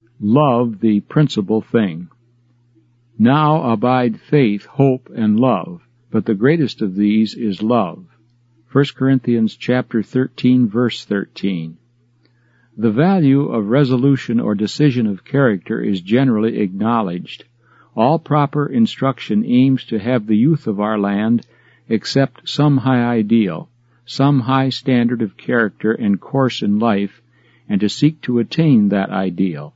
Love the principal thing. Now abide faith, hope, and love, but the greatest of these is love. 1 Corinthians chapter 13, verse 13. The value of resolution or decision of character is generally acknowledged. All proper instruction aims to have the youth of our land accept some high ideal, some high standard of character and course in life, and to seek to attain that ideal.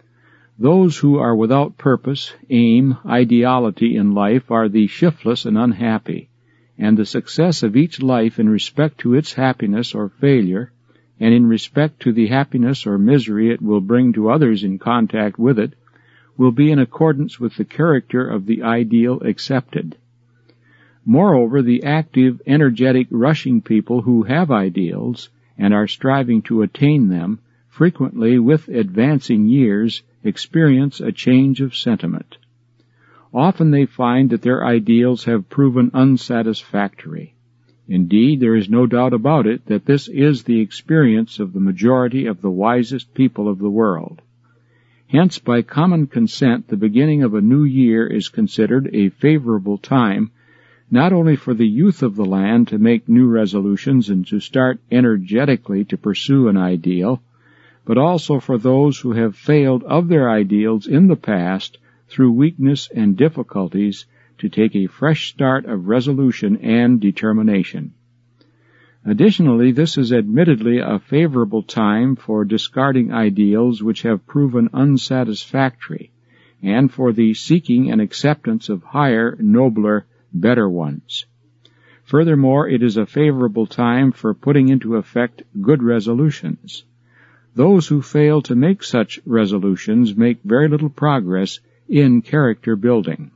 Those who are without purpose, aim, ideality in life are the shiftless and unhappy, and the success of each life in respect to its happiness or failure, and in respect to the happiness or misery it will bring to others in contact with it, will be in accordance with the character of the ideal accepted. Moreover, the active, energetic, rushing people who have ideals and are striving to attain them frequently, with advancing years, experience a change of sentiment. Often they find that their ideals have proven unsatisfactory. Indeed, there is no doubt about it that this is the experience of the majority of the wisest people of the world. Hence, by common consent, the beginning of a new year is considered a favorable time not only for the youth of the land to make new resolutions and to start energetically to pursue an ideal, but also for those who have failed of their ideals in the past through weakness and difficulties to take a fresh start of resolution and determination. Additionally, this is admittedly a favorable time for discarding ideals which have proven unsatisfactory, and for the seeking and acceptance of higher, nobler, better ones. Furthermore, it is a favorable time for putting into effect good resolutions. Those who fail to make such resolutions make very little progress in character building.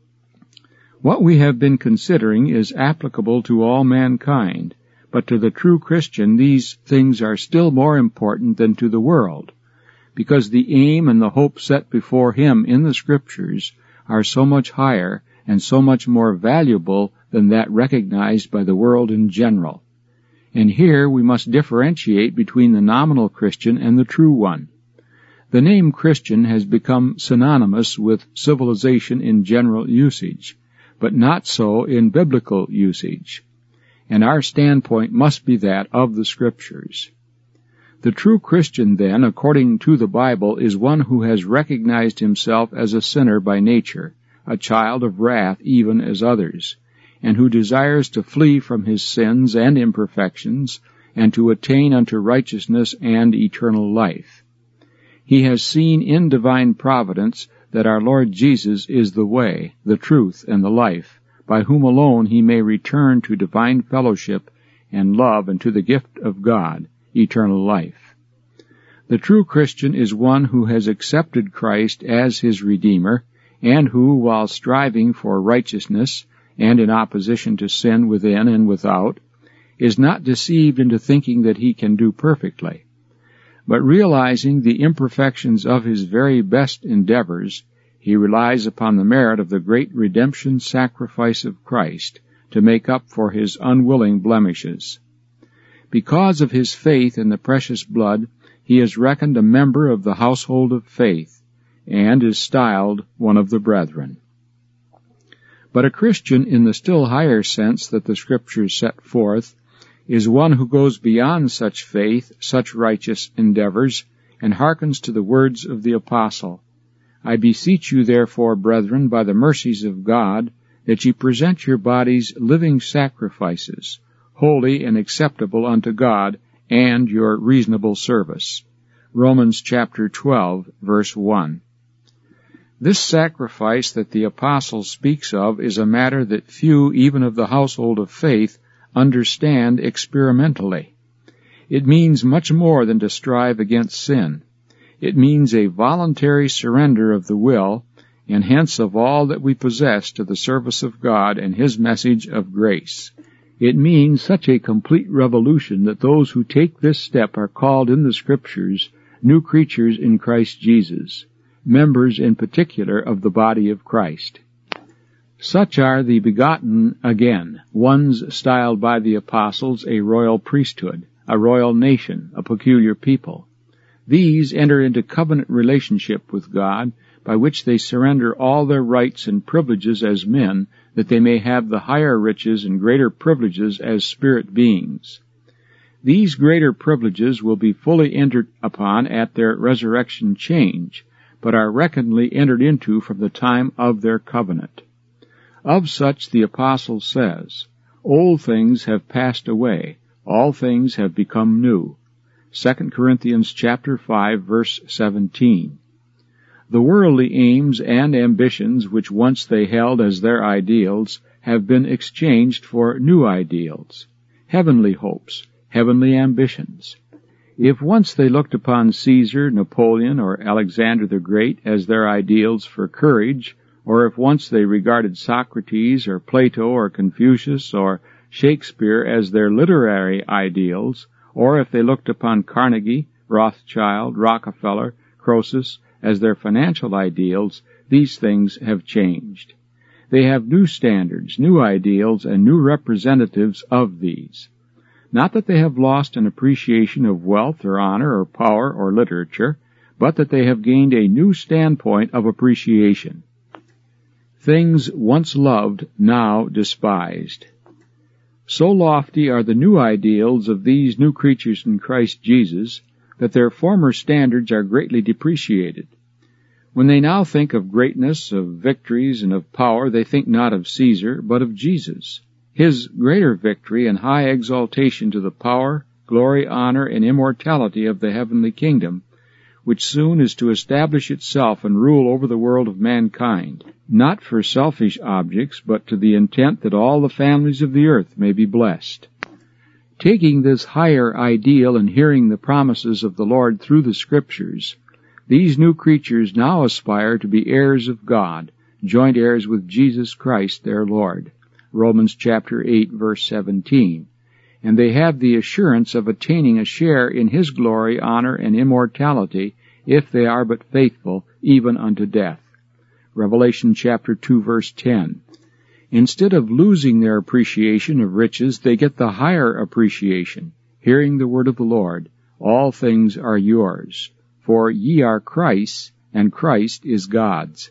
What we have been considering is applicable to all mankind, but to the true Christian these things are still more important than to the world, because the aim and the hope set before him in the Scriptures are so much higher and so much more valuable than that recognized by the world in general. And here we must differentiate between the nominal Christian and the true one. The name Christian has become synonymous with civilization in general usage, but not so in biblical usage, and our standpoint must be that of the Scriptures. The true Christian, then, according to the Bible, is one who has recognized himself as a sinner by nature, a child of wrath even as others, and who desires to flee from his sins and imperfections, and to attain unto righteousness and eternal life. He has seen in divine providence that our Lord Jesus is the way, the truth, and the life, by whom alone he may return to divine fellowship and love and to the gift of God, eternal life. The true Christian is one who has accepted Christ as his Redeemer, and who, while striving for righteousness, and in opposition to sin within and without, is not deceived into thinking that he can do perfectly, but realizing the imperfections of his very best endeavors, he relies upon the merit of the great redemption sacrifice of Christ to make up for his unwilling blemishes. Because of his faith in the precious blood, he is reckoned a member of the household of faith, and is styled one of the brethren. But a Christian, in the still higher sense that the Scriptures set forth, is one who goes beyond such faith, such righteous endeavors, and hearkens to the words of the Apostle. I beseech you, therefore, brethren, by the mercies of God, that ye present your bodies living sacrifices, holy and acceptable unto God, and your reasonable service. Romans chapter 12, verse 1. This sacrifice that the Apostle speaks of is a matter that few, even of the household of faith, understand experimentally. It means much more than to strive against sin. It means a voluntary surrender of the will, and hence of all that we possess to the service of God and His message of grace. It means such a complete revolution that those who take this step are called in the Scriptures new creatures in Christ Jesus, members in particular of the body of Christ. Such are the begotten again, ones styled by the apostles a royal priesthood, a royal nation, a peculiar people. These enter into covenant relationship with God, by which they surrender all their rights and privileges as men, that they may have the higher riches and greater privileges as spirit beings. These greater privileges will be fully entered upon at their resurrection change, but are reckonedly entered into from the time of their covenant. Of such the Apostle says, "Old things have passed away, all things have become new." 2 Corinthians chapter 5, verse 17. The worldly aims and ambitions which once they held as their ideals have been exchanged for new ideals, heavenly hopes, heavenly ambitions. If once they looked upon Caesar, Napoleon, or Alexander the Great as their ideals for courage, or if once they regarded Socrates or Plato or Confucius or Shakespeare as their literary ideals, or if they looked upon Carnegie, Rothschild, Rockefeller, Croesus as their financial ideals, these things have changed. They have new standards, new ideals, and new representatives of these. Not that they have lost an appreciation of wealth or honor or power or literature, but that they have gained a new standpoint of appreciation. Things once loved, now despised. So lofty are the new ideals of these new creatures in Christ Jesus that their former standards are greatly depreciated. When they now think of greatness, of victories, and of power, they think not of Caesar, but of Jesus, his greater victory and high exaltation to the power, glory, honor, and immortality of the heavenly kingdom, which soon is to establish itself and rule over the world of mankind, not for selfish objects, but to the intent that all the families of the earth may be blessed. Taking this higher ideal and hearing the promises of the Lord through the Scriptures, these new creatures now aspire to be heirs of God, joint heirs with Jesus Christ their Lord. Romans chapter 8, verse 17. And they have the assurance of attaining a share in His glory, honor, and immortality, if they are but faithful, even unto death. Revelation chapter 2, verse 10. Instead of losing their appreciation of riches, they get the higher appreciation, hearing the word of the Lord, "All things are yours, for ye are Christ's, and Christ is God's."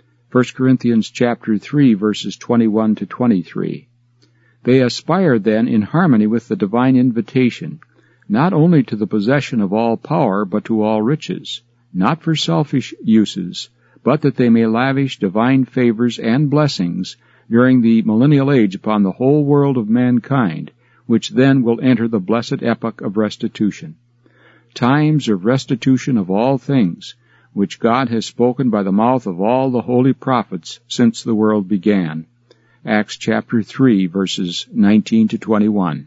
1 Corinthians chapter 3, verses 21 to 23. They aspire then in harmony with the divine invitation, not only to the possession of all power, but to all riches, not for selfish uses, but that they may lavish divine favors and blessings during the millennial age upon the whole world of mankind, which then will enter the blessed epoch of restitution. Times of restitution of all things, which God has spoken by the mouth of all the holy prophets since the world began. Acts chapter 3, verses 19 to 21.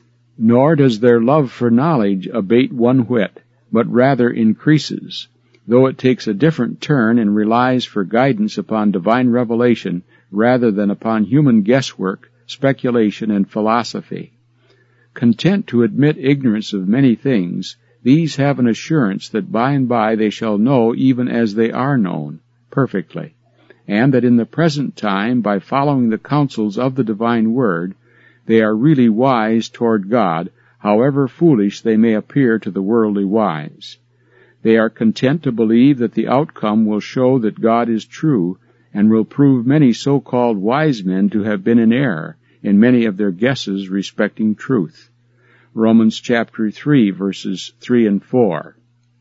Nor does their love for knowledge abate one whit, but rather increases, though it takes a different turn and relies for guidance upon divine revelation rather than upon human guesswork, speculation, and philosophy. Content to admit ignorance of many things, these have an assurance that by and by they shall know even as they are known, perfectly, and that in the present time, by following the counsels of the divine word, they are really wise toward God, however foolish they may appear to the worldly wise. They are content to believe that the outcome will show that God is true, and will prove many so-called wise men to have been in error in many of their guesses respecting truth. Romans chapter 3, verses 3 and 4.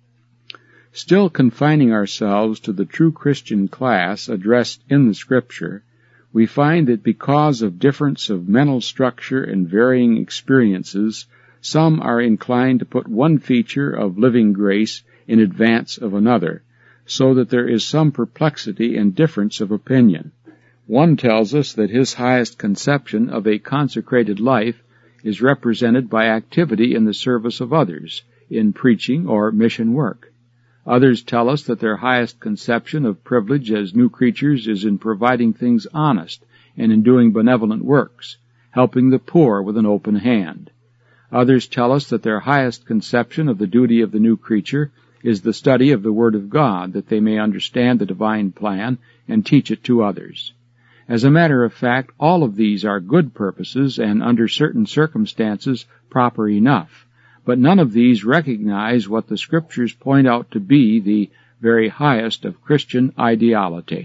Still confining ourselves to the true Christian class addressed in the Scripture, we find that because of difference of mental structure and varying experiences, some are inclined to put one feature of living grace in advance of another, so that there is some perplexity and difference of opinion. One tells us that his highest conception of a consecrated life is represented by activity in the service of others, in preaching or mission work. Others tell us that their highest conception of privilege as new creatures is in providing things honest and in doing benevolent works, helping the poor with an open hand. Others tell us that their highest conception of the duty of the new creature is the study of the Word of God, that they may understand the divine plan and teach it to others. As a matter of fact, all of these are good purposes and under certain circumstances proper enough, but none of these recognize what the Scriptures point out to be the very highest of Christian ideality.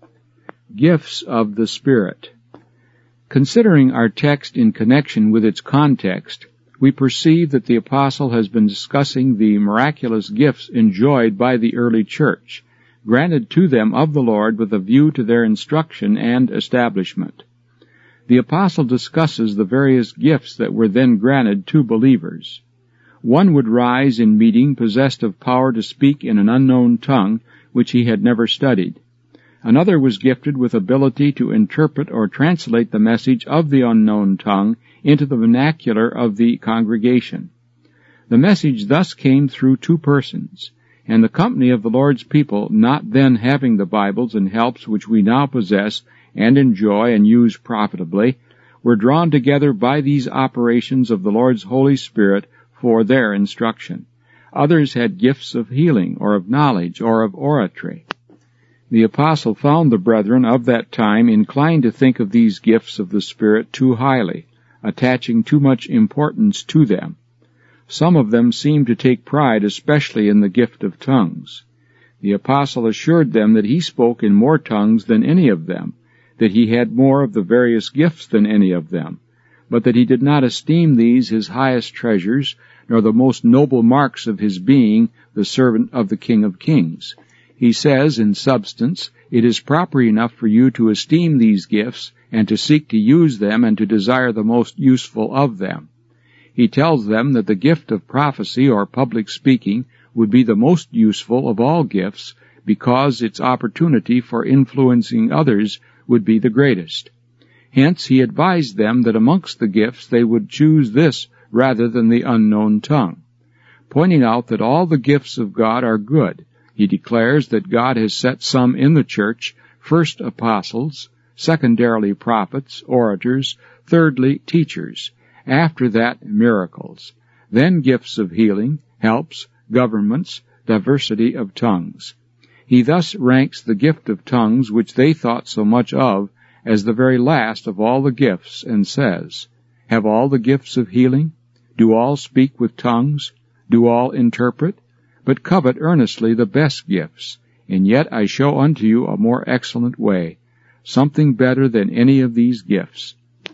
Gifts of the Spirit. Considering our text in connection with its context, we perceive that the apostle has been discussing the miraculous gifts enjoyed by the early church, granted to them of the Lord with a view to their instruction and establishment. The apostle discusses the various gifts that were then granted to believers. One would rise in meeting possessed of power to speak in an unknown tongue which he had never studied. Another was gifted with ability to interpret or translate the message of the unknown tongue into the vernacular of the congregation. The message thus came through two persons, and the company of the Lord's people, not then having the Bibles and helps which we now possess and enjoy and use profitably, were drawn together by these operations of the Lord's Holy Spirit for their instruction. Others had gifts of healing, or of knowledge, or of oratory. The apostle found the brethren of that time inclined to think of these gifts of the Spirit too highly, attaching too much importance to them. Some of them seemed to take pride especially in the gift of tongues. The apostle assured them that he spoke in more tongues than any of them, that he had more of the various gifts than any of them, but that he did not esteem these his highest treasures, nor the most noble marks of his being the servant of the King of Kings. He says, in substance, it is proper enough for you to esteem these gifts, and to seek to use them, and to desire the most useful of them. He tells them that the gift of prophecy or public speaking would be the most useful of all gifts, because its opportunity for influencing others would be the greatest. Hence he advised them that amongst the gifts they would choose this rather than the unknown tongue. Pointing out that all the gifts of God are good, he declares that God has set some in the church, first apostles, secondarily prophets, orators, thirdly teachers, after that miracles, then gifts of healing, helps, governments, diversity of tongues. He thus ranks the gift of tongues, which they thought so much of, as the very last of all the gifts, and says, Have all the gifts of healing? Do all speak with tongues? Do all interpret? But covet earnestly the best gifts, and yet I show unto you a more excellent way, something better than any of these gifts.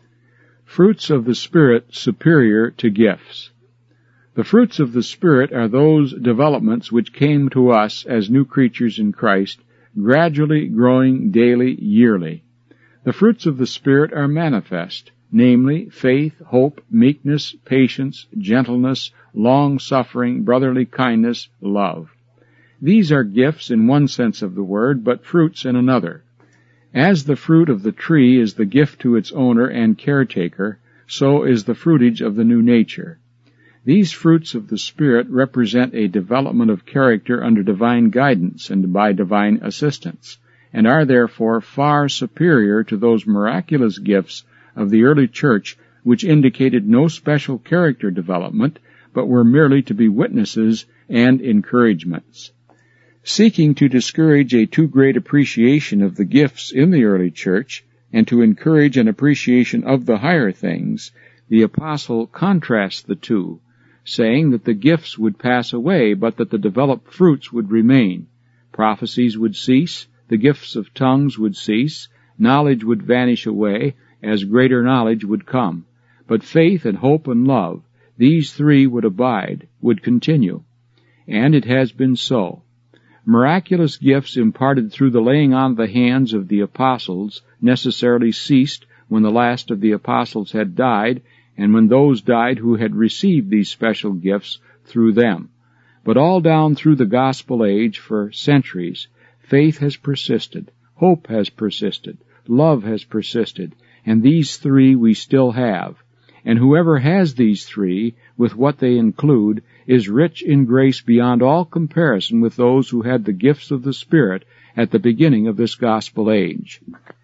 Fruits of the Spirit superior to gifts. The fruits of the Spirit are those developments which came to us as new creatures in Christ, gradually growing daily, yearly. The fruits of the Spirit are manifest, namely, faith, hope, meekness, patience, gentleness, long-suffering, brotherly kindness, love. These are gifts in one sense of the word, but fruits in another. As the fruit of the tree is the gift to its owner and caretaker, so is the fruitage of the new nature. These fruits of the Spirit represent a development of character under divine guidance and by divine assistance, and are therefore far superior to those miraculous gifts of the early church which indicated no special character development, but were merely to be witnesses and encouragements. Seeking to discourage a too great appreciation of the gifts in the early church, and to encourage an appreciation of the higher things, the apostle contrasts the two, saying that the gifts would pass away, but that the developed fruits would remain. Prophecies would cease, the gifts of tongues would cease, knowledge would vanish away, as greater knowledge would come. But faith and hope and love, these three would abide, would continue. And it has been so. Miraculous gifts imparted through the laying on of the hands of the apostles necessarily ceased when the last of the apostles had died, and when those died who had received these special gifts through them. But all down through the gospel age, for centuries, faith has persisted, hope has persisted, love has persisted, and these three we still have. And whoever has these three, with what they include, is rich in grace beyond all comparison with those who had the gifts of the Spirit at the beginning of this gospel age.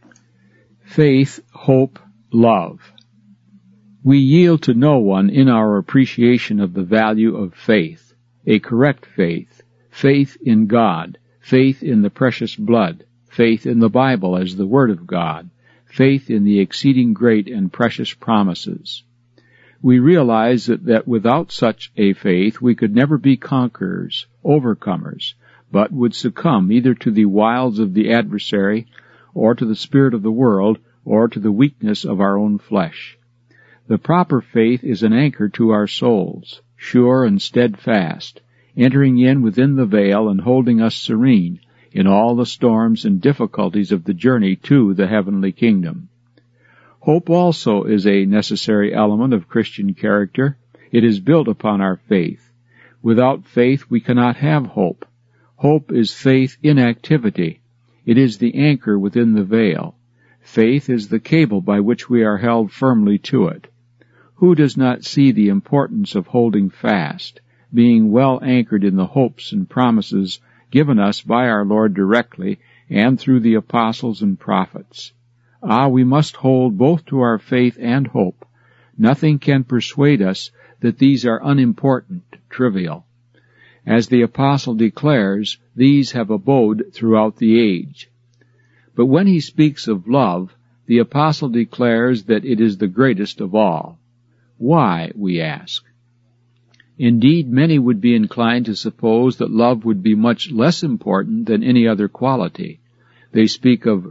Faith, hope, love. We yield to no one in our appreciation of the value of faith, a correct faith, faith in God, faith in the precious blood, faith in the Bible as the Word of God, faith in the exceeding great and precious promises. We realize that without such a faith we could never be conquerors, overcomers, but would succumb either to the wiles of the adversary, or to the spirit of the world, or to the weakness of our own flesh. The proper faith is an anchor to our souls, sure and steadfast, entering in within the veil and holding us serene in all the storms and difficulties of the journey to the heavenly kingdom. Hope also is a necessary element of Christian character. It is built upon our faith. Without faith we cannot have hope. Hope is faith in activity. It is the anchor within the veil. Faith is the cable by which we are held firmly to it. Who does not see the importance of holding fast, being well anchored in the hopes and promises given us by our Lord directly and through the apostles and prophets? We must hold both to our faith and hope. Nothing can persuade us that these are unimportant, trivial. As the apostle declares, these have abode throughout the age. But when he speaks of love, the apostle declares that it is the greatest of all. Why, we ask? Indeed, many would be inclined to suppose that love would be much less important than any other quality. They speak of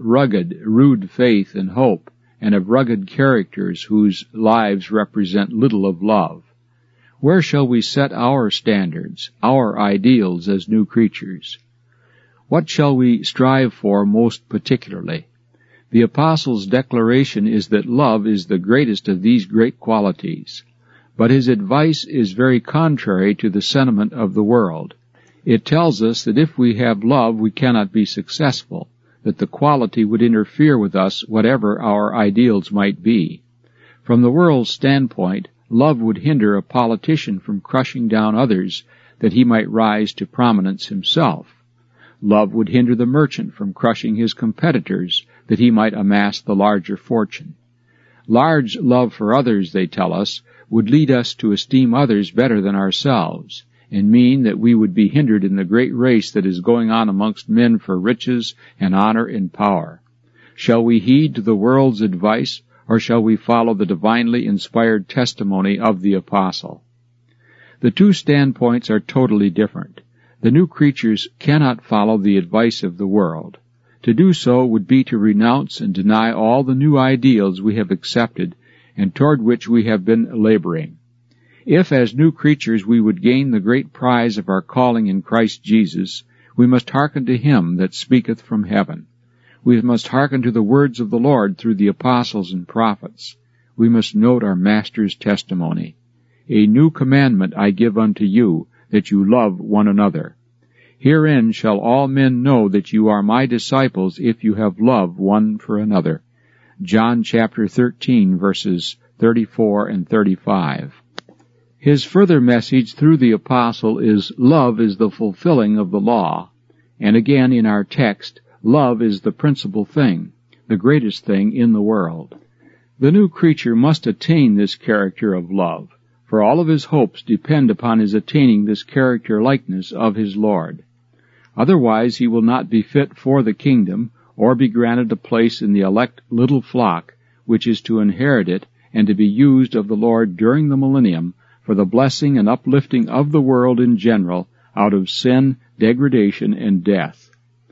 rude faith and hope, and of rugged characters whose lives represent little of love. Where shall we set our standards, our ideals as new creatures? What shall we strive for most particularly? The apostle's declaration is that love is the greatest of these great qualities, but his advice is very contrary to the sentiment of the world. It tells us that if we have love we cannot be successful, that the quality would interfere with us whatever our ideals might be. From the world's standpoint, love would hinder a politician from crushing down others that he might rise to prominence himself. Love would hinder the merchant from crushing his competitors that he might amass the larger fortune. Large love for others, they tell us, would lead us to esteem others better than ourselves, and mean that we would be hindered in the great race that is going on amongst men for riches and honor and power. Shall we heed to the world's advice, or shall we follow the divinely inspired testimony of the apostle? The two standpoints are totally different. The new creatures cannot follow the advice of the world. To do so would be to renounce and deny all the new ideals we have accepted and toward which we have been laboring. If, as new creatures, we would gain the great prize of our calling in Christ Jesus, we must hearken to him that speaketh from heaven. We must hearken to the words of the Lord through the apostles and prophets. We must note our Master's testimony. A new commandment I give unto you, that you love one another. Herein shall all men know that you are my disciples, if you have love one for another. John chapter 13, verses 34 and 35. His further message through the apostle is, love is the fulfilling of the law. And again in our text, love is the principal thing, the greatest thing in the world. The new creature must attain this character of love, for all of his hopes depend upon his attaining this character likeness of his Lord. Otherwise he will not be fit for the kingdom, or be granted a place in the elect little flock, which is to inherit it and to be used of the Lord during the millennium, for the blessing and uplifting of the world in general out of sin, degradation, and death.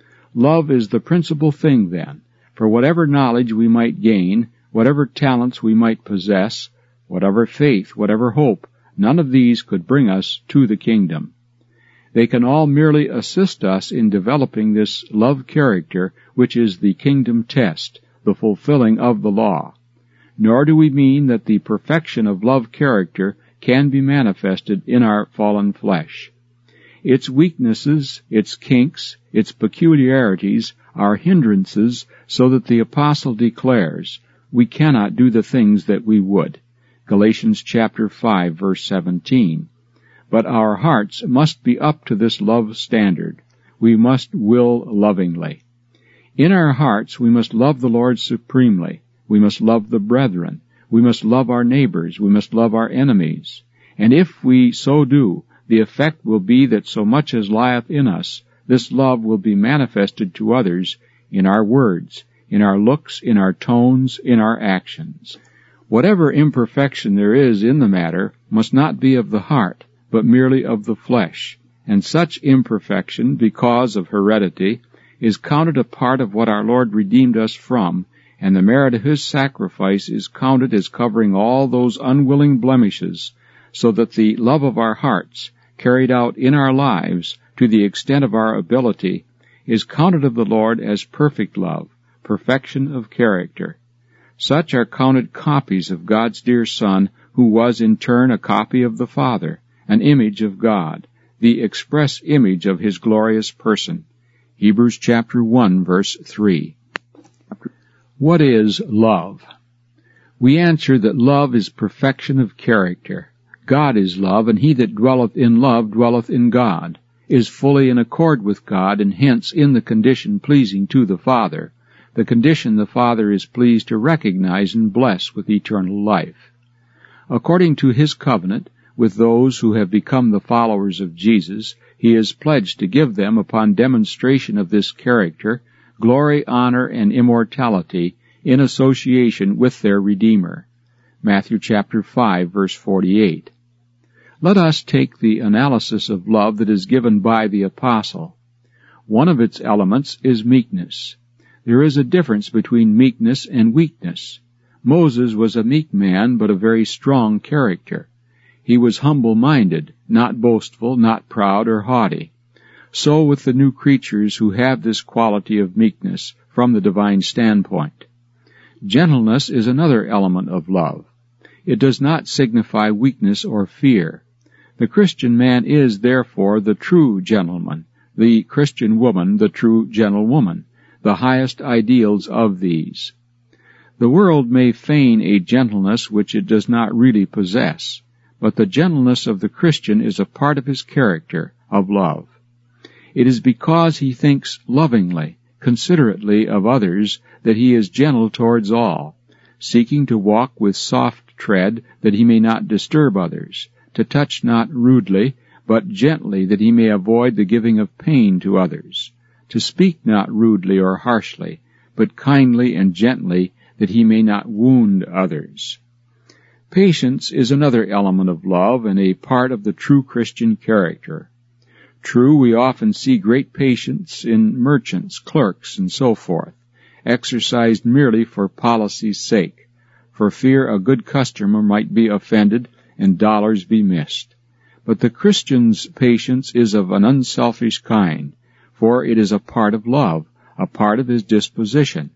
Love is the principal thing, then, for whatever knowledge we might gain, whatever talents we might possess, whatever faith, whatever hope, none of these could bring us to the kingdom. They can all merely assist us in developing this love character, which is the kingdom test, the fulfilling of the law. Nor do we mean that the perfection of love character can be manifested in our fallen flesh. Its weaknesses, its kinks, its peculiarities are hindrances, so that the apostle declares, we cannot do the things that we would. Galatians chapter 5, verse 17. But our hearts must be up to this love standard. We must will lovingly. In our hearts we must love the Lord supremely. We must love the brethren. We must love our neighbors. We must love our enemies. And if we so do, the effect will be that so much as lieth in us, this love will be manifested to others in our words, in our looks, in our tones, in our actions. Whatever imperfection there is in the matter must not be of the heart, but merely of the flesh, and such imperfection, because of heredity, is counted a part of what our Lord redeemed us from, and the merit of His sacrifice is counted as covering all those unwilling blemishes, so that the love of our hearts, carried out in our lives to the extent of our ability, is counted of the Lord as perfect love, perfection of character. Such are counted copies of God's dear Son, who was in turn a copy of the Father, an image of God, the express image of His glorious person. Hebrews chapter 1, verse 3. What is love? We answer that love is perfection of character. God is love, and he that dwelleth in love dwelleth in God, is fully in accord with God, and hence in the condition pleasing to the Father, the condition the Father is pleased to recognize and bless with eternal life. According to His covenant with those who have become the followers of Jesus, He is pledged to give them, upon demonstration of this character, glory, honor, and immortality in association with their Redeemer. Matthew chapter 5, verse 48. Let us take the analysis of love that is given by the Apostle. One of its elements is meekness. There is a difference between meekness and weakness. Moses was a meek man, but a very strong character. He was humble-minded, not boastful, not proud or haughty. So with the new creatures who have this quality of meekness from the divine standpoint. Gentleness is another element of love. It does not signify weakness or fear. The Christian man is, therefore, the true gentleman, the Christian woman, the true gentlewoman, the highest ideals of these. The world may feign a gentleness which it does not really possess, but the gentleness of the Christian is a part of his character of love. It is because he thinks lovingly, considerately of others that he is gentle towards all, seeking to walk with soft tread that he may not disturb others, to touch not rudely, but gently that he may avoid the giving of pain to others, to speak not rudely or harshly, but kindly and gently that he may not wound others. Patience is another element of love and a part of the true Christian character. True, we often see great patience in merchants, clerks, and so forth, exercised merely for policy's sake, for fear a good customer might be offended and dollars be missed. But the Christian's patience is of an unselfish kind, for it is a part of love, a part of his disposition.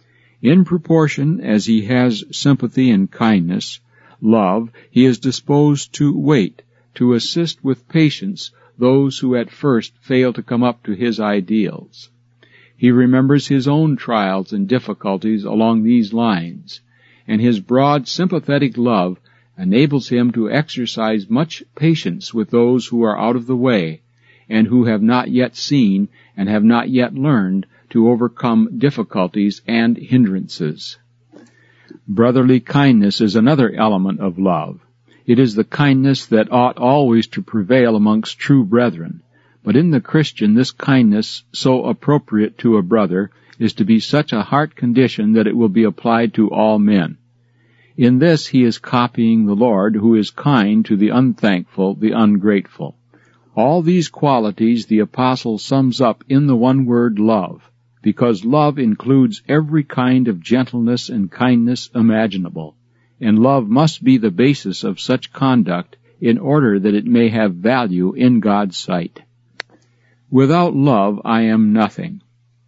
In proportion as he has sympathy and kindness, love, he is disposed to wait, to assist with patience those who at first fail to come up to his ideals. He remembers his own trials and difficulties along these lines, and his broad sympathetic love enables him to exercise much patience with those who are out of the way, and who have not yet seen and have not yet learned to overcome difficulties and hindrances. Brotherly kindness is another element of love. It is the kindness that ought always to prevail amongst true brethren, but in the Christian this kindness, so appropriate to a brother, is to be such a heart condition that it will be applied to all men. In this he is copying the Lord, who is kind to the unthankful, the ungrateful. All these qualities the Apostle sums up in the one word love, because love includes every kind of gentleness and kindness imaginable, and love must be the basis of such conduct in order that it may have value in God's sight. Without love I am nothing.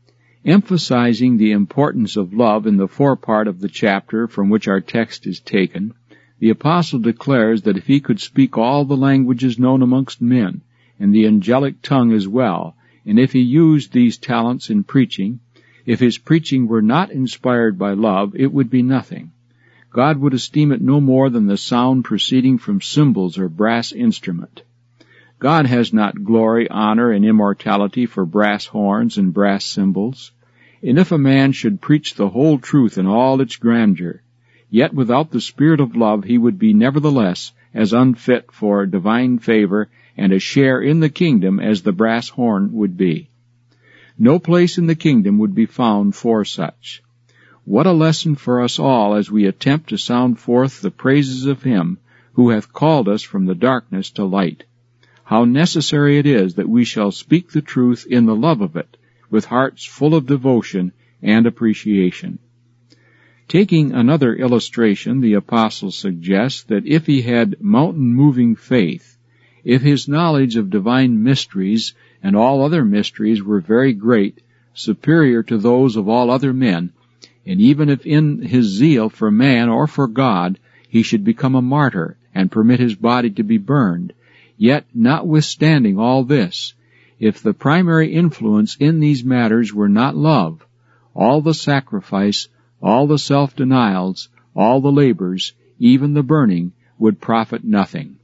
Emphasizing the importance of love in the forepart of the chapter from which our text is taken, the Apostle declares that if he could speak all the languages known amongst men, and the angelic tongue as well, and if he used these talents in preaching, if his preaching were not inspired by love, it would be nothing. God would esteem it no more than the sound proceeding from cymbals or brass instrument. God has not glory, honor, and immortality for brass horns and brass cymbals. And if a man should preach the whole truth in all its grandeur, yet without the spirit of love he would be nevertheless as unfit for divine favor and a share in the kingdom as the brass horn would be. No place in the kingdom would be found for such. What a lesson for us all as we attempt to sound forth the praises of Him who hath called us from the darkness to light. How necessary it is that we shall speak the truth in the love of it, with hearts full of devotion and appreciation. Taking another illustration, the apostle suggests that if he had mountain-moving faith, if his knowledge of divine mysteries and all other mysteries were very great, superior to those of all other men, and even if in his zeal for man or for God he should become a martyr and permit his body to be burned, yet notwithstanding all this, if the primary influence in these matters were not love, all the sacrifice, all the self-denials, all the labors, even the burning, would profit nothing.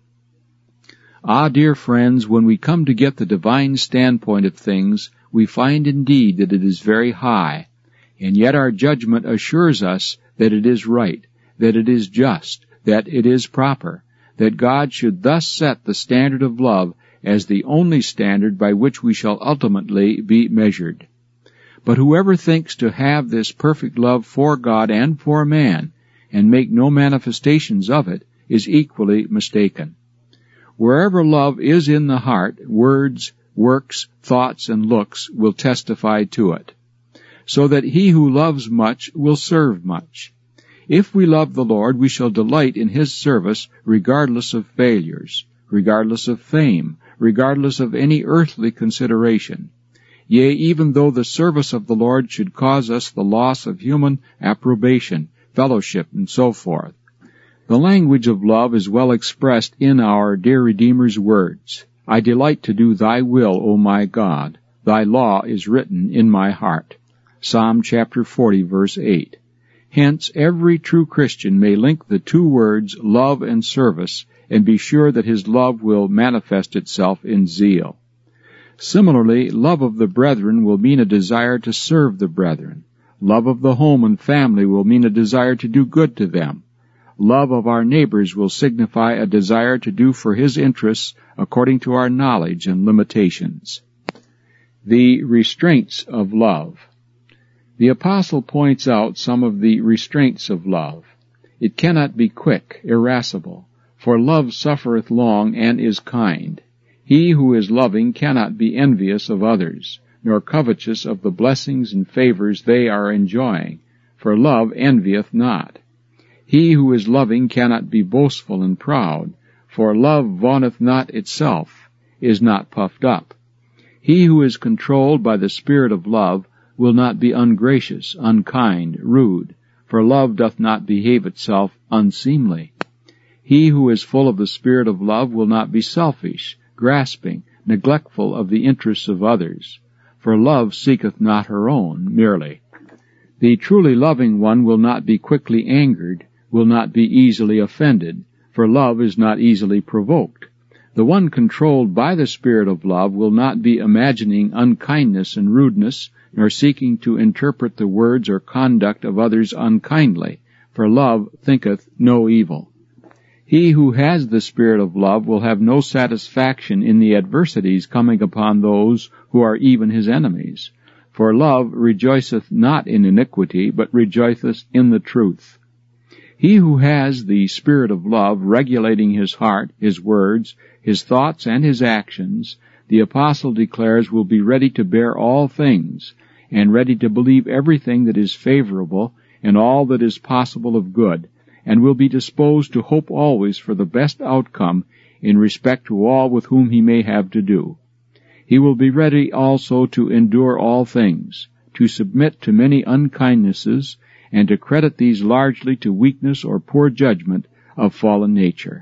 Ah, dear friends, when we come to get the divine standpoint of things, we find indeed that it is very high, and yet our judgment assures us that it is right, that it is just, that it is proper, that God should thus set the standard of love as the only standard by which we shall ultimately be measured. But whoever thinks to have this perfect love for God and for man, and make no manifestations of it, is equally mistaken. Wherever love is in the heart, words, works, thoughts, and looks will testify to it, so that he who loves much will serve much. If we love the Lord, we shall delight in His service regardless of failures, regardless of fame, regardless of any earthly consideration. Yea, even though the service of the Lord should cause us the loss of human approbation, fellowship, and so forth. The language of love is well expressed in our dear Redeemer's words. I delight to do Thy will, O my God. Thy law is written in my heart. Psalm chapter 40, verse 8. Hence, every true Christian may link the two words, love and service, and be sure that his love will manifest itself in zeal. Similarly, love of the brethren will mean a desire to serve the brethren. Love of the home and family will mean a desire to do good to them. Love of our neighbors will signify a desire to do for his interests according to our knowledge and limitations. The restraints of love. The apostle points out some of the restraints of love. It cannot be quick, irascible, for love suffereth long and is kind. He who is loving cannot be envious of others, nor covetous of the blessings and favors they are enjoying, for love envieth not. He who is loving cannot be boastful and proud, for love vaunteth not itself, is not puffed up. He who is controlled by the spirit of love will not be ungracious, unkind, rude, for love doth not behave itself unseemly. He who is full of the spirit of love will not be selfish, grasping, neglectful of the interests of others, for love seeketh not her own merely. The truly loving one will not be quickly angered, will not be easily offended, for love is not easily provoked. The one controlled by the spirit of love will not be imagining unkindness and rudeness, nor seeking to interpret the words or conduct of others unkindly, for love thinketh no evil. He who has the spirit of love will have no satisfaction in the adversities coming upon those who are even his enemies. For love rejoiceth not in iniquity, but rejoiceth in the truth. He who has the spirit of love regulating his heart, his words, his thoughts, and his actions, the apostle declares will be ready to bear all things, and ready to believe everything that is favorable and all that is possible of good, and will be disposed to hope always for the best outcome in respect to all with whom he may have to do. He will be ready also to endure all things, to submit to many unkindnesses, and to credit these largely to weakness or poor judgment of fallen nature.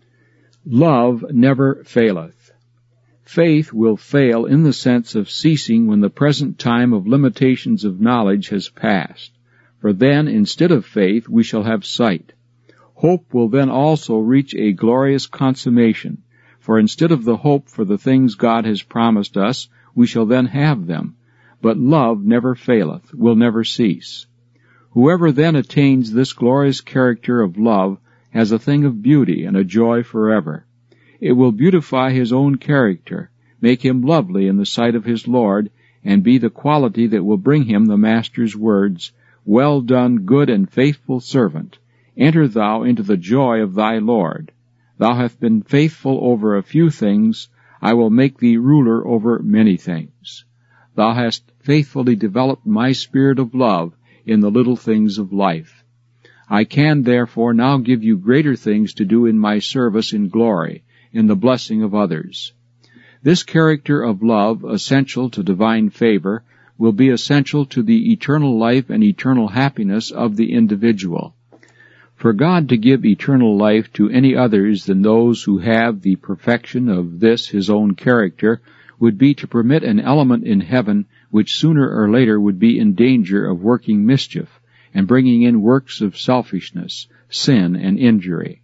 Love never faileth. Faith will fail in the sense of ceasing when the present time of limitations of knowledge has passed. For then, instead of faith, we shall have sight. Hope will then also reach a glorious consummation, for instead of the hope for the things God has promised us, we shall then have them. But love never faileth, will never cease. Whoever then attains this glorious character of love has a thing of beauty and a joy forever. It will beautify his own character, make him lovely in the sight of his Lord, and be the quality that will bring him the Master's words, Well done, good and faithful servant. Enter thou into the joy of thy Lord. Thou hast been faithful over a few things, I will make thee ruler over many things. Thou hast faithfully developed my spirit of love in the little things of life. I can therefore now give you greater things to do in my service in glory, in the blessing of others. This character of love, essential to divine favor, will be essential to the eternal life and eternal happiness of the individual. For God to give eternal life to any others than those who have the perfection of this his own character would be to permit an element in heaven which sooner or later would be in danger of working mischief and bringing in works of selfishness, sin, and injury.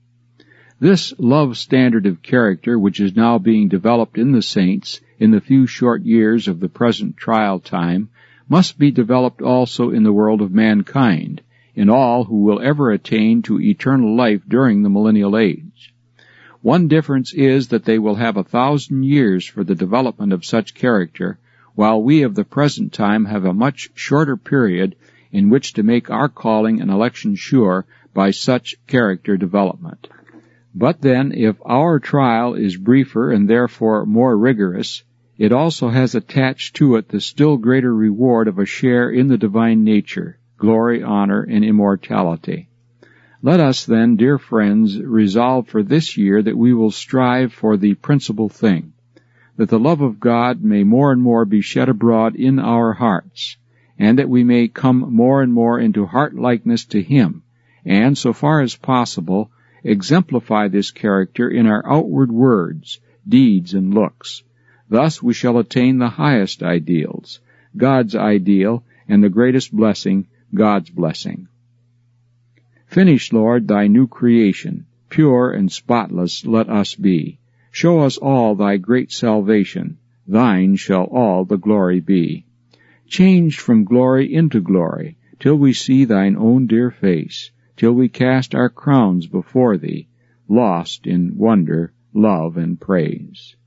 This love standard of character, which is now being developed in the saints in the few short years of the present trial time, must be developed also in the world of mankind, in all who will ever attain to eternal life during the millennial age. One difference is that they will have 1,000 years for the development of such character, while we of the present time have a much shorter period in which to make our calling and election sure by such character development. But then, if our trial is briefer and therefore more rigorous, it also has attached to it the still greater reward of a share in the divine nature, glory, honor, and immortality. Let us then, dear friends, resolve for this year that we will strive for the principal thing, that the love of God may more and more be shed abroad in our hearts, and that we may come more and more into heart-likeness to Him, and, so far as possible, exemplify this character in our outward words, deeds, and looks. Thus we shall attain the highest ideals, God's ideal, and the greatest blessing, God's blessing. Finish, Lord, thy new creation. Pure and spotless let us be. Show us all thy great salvation. Thine shall all the glory be. Changed from glory into glory, till we see thine own dear face, till we cast our crowns before thee, lost in wonder, love, and praise.